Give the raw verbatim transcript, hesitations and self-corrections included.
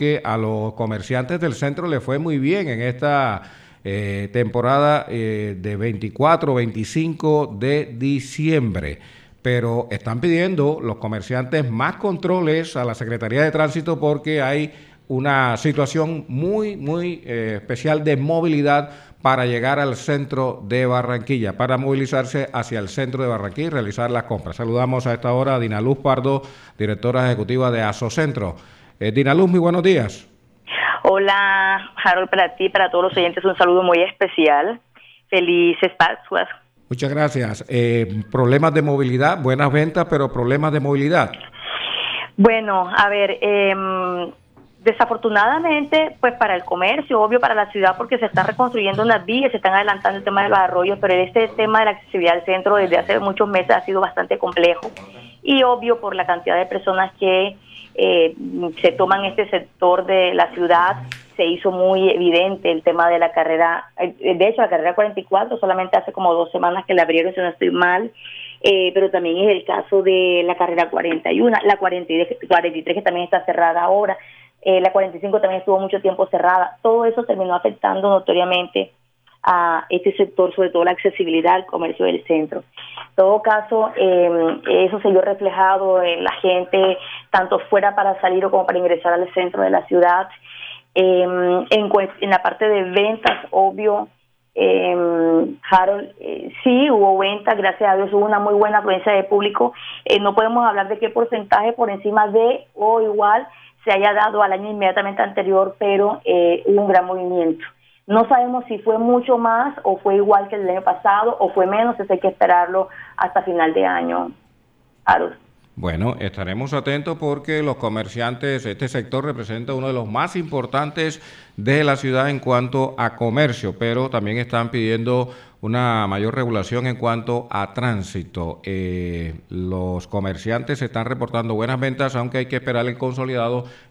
que a los comerciantes del centro les fue muy bien en esta eh, temporada eh, de veinticuatro veinticinco de diciembre. Pero están pidiendo los comerciantes más controles a la Secretaría de Tránsito porque hay una situación muy, muy eh, especial de movilidad para llegar al centro de Barranquilla, para movilizarse hacia el centro de Barranquilla y realizar las compras. Saludamos a esta hora a Dinaluz Pardo, directora ejecutiva de Asocentro. Eh, Dinaluz, muy buenos días. Hola, Harold, para ti, para todos los oyentes, un saludo muy especial. Felices Pascuas. Muchas gracias. Eh, problemas de movilidad, buenas ventas, pero problemas de movilidad. Bueno, a ver, eh, desafortunadamente, pues para el comercio, obvio para la ciudad, porque se están reconstruyendo unas vías, se están adelantando el tema de los arroyos, pero este tema de la accesibilidad al centro desde hace muchos meses ha sido bastante complejo y obvio por la cantidad de personas que eh, se toman este sector de la ciudad. Se hizo muy evidente el tema de la carrera, de hecho la carrera cuarenta y cuatro solamente hace como dos semanas que la abrieron, si no estoy mal. Eh, pero también es el caso de la carrera cuarenta y uno, la cuarenta y tres que también está cerrada ahora. Eh, la cuarenta y cinco también estuvo mucho tiempo cerrada. Todo eso terminó afectando notoriamente a este sector, sobre todo la accesibilidad al comercio del centro. En todo caso, eh, eso se vio reflejado en la gente, tanto fuera para salir o como para ingresar al centro de la ciudad. Eh, en, en la parte de ventas, obvio, eh, Harold, eh, sí hubo ventas, gracias a Dios hubo una muy buena afluencia de público. Eh, no podemos hablar de qué porcentaje por encima de o igual se haya dado al año inmediatamente anterior, pero eh, hubo un gran movimiento. No sabemos si fue mucho más o fue igual que el año pasado o fue menos, eso hay que esperarlo hasta final de año, Harold. Bueno, estaremos atentos porque los comerciantes, este sector representa uno de los más importantes de la ciudad en cuanto a comercio, pero también están pidiendo una mayor regulación en cuanto a tránsito. Eh, los comerciantes están reportando buenas ventas, aunque hay que esperar el consolidado